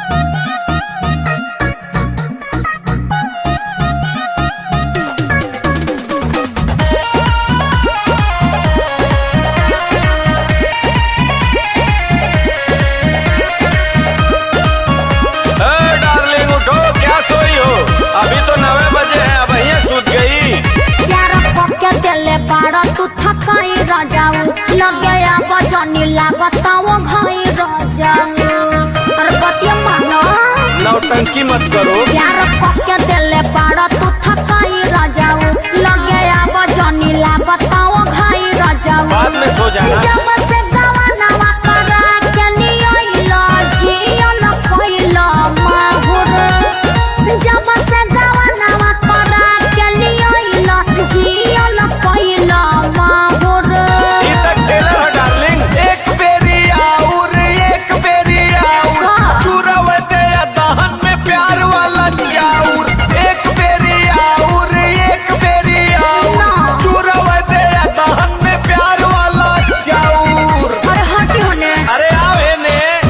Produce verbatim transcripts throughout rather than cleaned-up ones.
अभी तो नवे बजे हैं, अब ये सूत गई। यार पक्के दिले बाड़ा तू थकाई राजाऊ लगे या बजनी लागता वो घाई राजाऊ। अरे बतिया मानो नौटंकी मत करो। यार पक्के दिले बाड़ा तू थकाई राजाऊ लगे या बजनी लागता वो घाई राजाऊ। बाद में सो जाना। जब से गवानावा करा के नियोइलो जियोलो कोइलो माहुर जब से गवानावा करा के नियोइलो जियोलो कोइलो माहुर। ये तक टेलर हो डार्लिंग। एक बेरी आउर एक बेरी आउर चुरावे दे दहन में प्यार वाला चाउर। एक बेरी आउर एक बेरी आउर चुरावे दे दहन में प्यार वाला चाउर। अरे हटी होने। अरे आओ एने।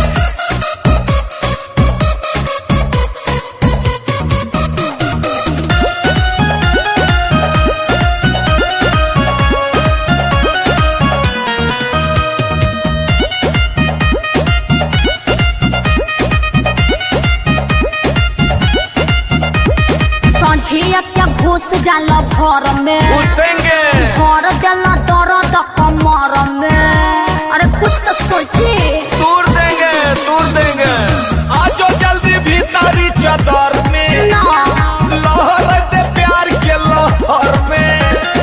संझिया क्या घुस जाला घर में घुसेंगे। घर देला दर्द कमर में। अरे कुछ तो सोची। दूर देंगे दूर देंगे। आजो जल्दी भीतरी चादर में ना लहर दे प्यार के लहर में।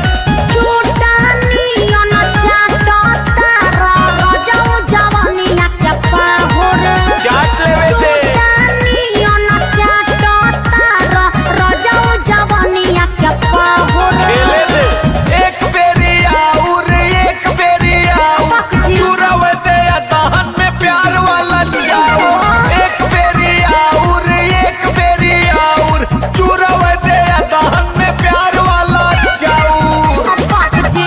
चूटानिया न चाटो तारा रजाऊ जवानिया के पाहुर। चाट लेवे दे। चूटानिया न चाटो तारा रजाऊ जवानिया के पाहुर। खेले दे। एक बेरी आउर एक बेरी आउर चुरावे दे दहन में प्यार वाला चाउर। एक बेरी आउर एक बेरी आउर चुरावे दे दहन में प्यार वाला चाउर। बात जी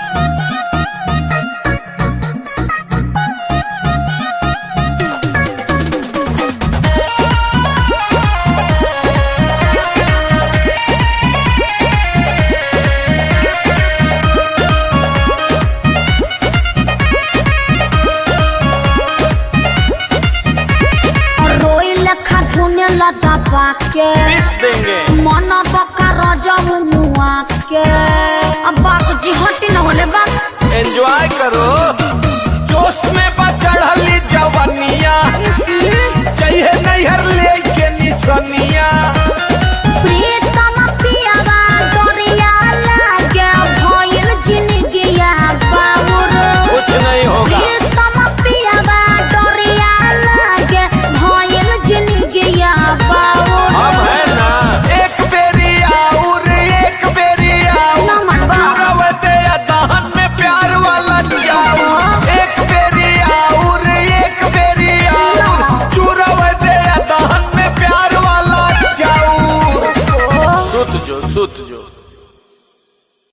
रोई लेखा धुने लदा बाके पीस देंगे। मन बका रजाऊ मुआ के। अब बाप जी हटी न होने बाप। एंजॉय करो।